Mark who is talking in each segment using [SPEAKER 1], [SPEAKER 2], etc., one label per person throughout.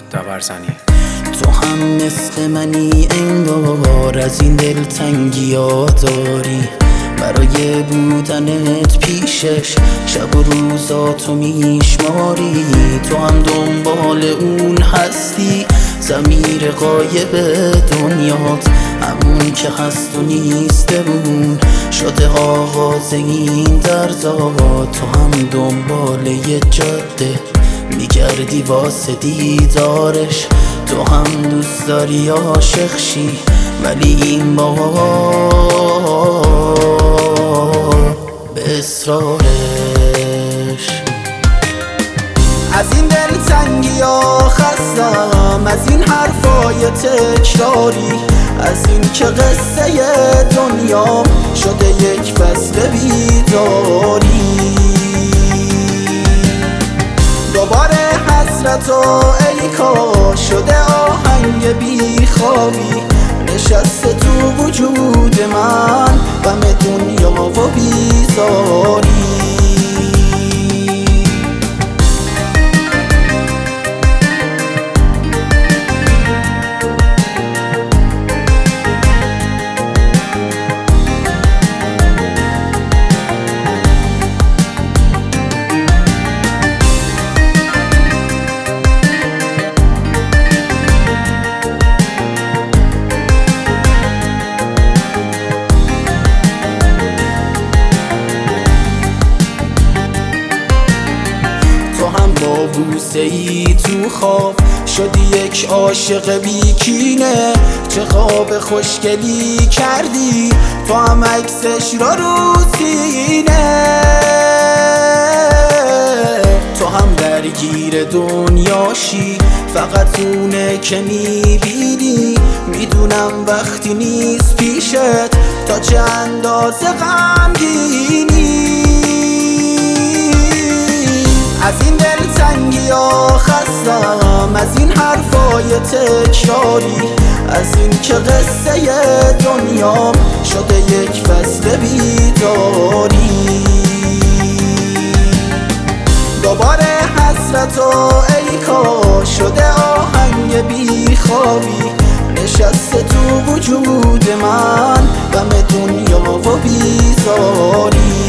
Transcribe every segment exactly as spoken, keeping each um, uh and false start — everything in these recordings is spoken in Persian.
[SPEAKER 1] داورزنی.
[SPEAKER 2] تو هم مثل منی انگار، از این دلتنگی ها داری برای بودنت پیشش، شب و روزاتو میشماری. تو هم دنبال اون هستی، ضمیر غایب دنیات، همون که هست و نیستمون شده آغاز این دردات. تو هم دنبال یه جاده میگردی واسه دیدارش، تو هم دوست داری عاشق شی، ولی این بار به اصرارش. از این دلتنگی ها خستم، از این حرفای تکراری، از این که قصه دنیا شده یک فصل بیداری. دوباره حسرت و ای کاش شده آهنگ بیخوابی، نشسته تو وجود من غم دنیا و بیزاری. با بوسه ای تو خواب شدی یک عاشق بیکینه، چه خواب خوشگلی کردی تو هم عکسش را رو سینه. تو هم درگیر دنیاشی، فقط اونه که میبینی، میدونم وقتی نیست پیشت تا چه اندازه غمگینی. از این دلتنگی ها خستم، از این حرفای تکراری، از این که قصه دنیا شده یک فصل بیداری. دوباره حسرت و ای کاش شده آهنگ بیخوابی، نشسته تو وجود من غم دنیا و بیزاری.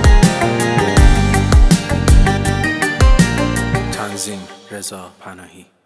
[SPEAKER 1] رضا پناهی.